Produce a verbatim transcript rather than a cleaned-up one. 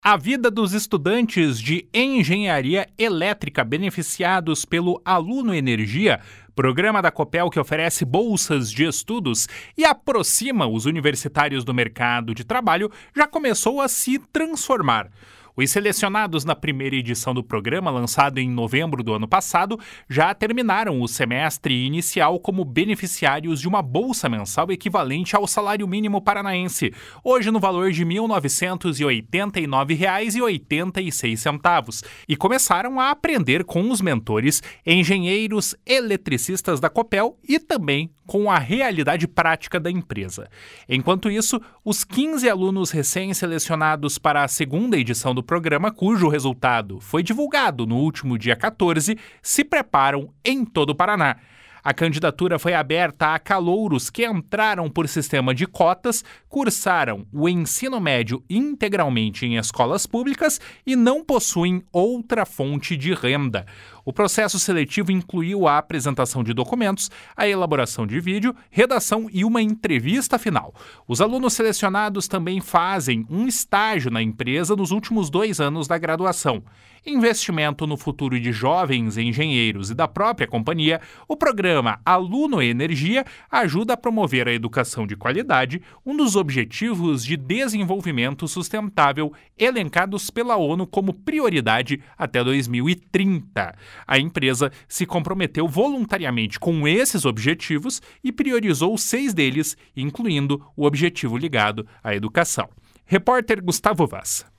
A vida dos estudantes de engenharia elétrica beneficiados pelo Aluno Energia, programa da Copel que oferece bolsas de estudos e aproxima os universitários do mercado de trabalho, já começou a se transformar. Os selecionados na primeira edição do programa, lançado em novembro do ano passado, já terminaram o semestre inicial como beneficiários de uma bolsa mensal equivalente ao salário mínimo paranaense, hoje no valor de mil novecentos e oitenta e nove reais e oitenta e seis centavos, e começaram a aprender com os mentores, engenheiros eletricistas da Copel e também com a realidade prática da empresa. Enquanto isso, os quinze alunos recém-selecionados para a segunda edição do programa, cujo resultado foi divulgado no último dia quatorze, se preparam em todo o Paraná. A candidatura foi aberta a calouros que entraram por sistema de cotas, cursaram o ensino médio integralmente em escolas públicas e não possuem outra fonte de renda. O processo seletivo incluiu a apresentação de documentos, a elaboração de vídeo, redação e uma entrevista final. Os alunos selecionados também fazem um estágio na empresa nos últimos dois anos da graduação. Investimento no futuro de jovens engenheiros e da própria companhia, o programa Aluno Energia ajuda a promover a educação de qualidade, um dos objetivos de desenvolvimento sustentável elencados pela ONU como prioridade até dois mil e trinta. A empresa se comprometeu voluntariamente com esses objetivos e priorizou seis deles, incluindo o objetivo ligado à educação. Repórter Gustavo Vaz.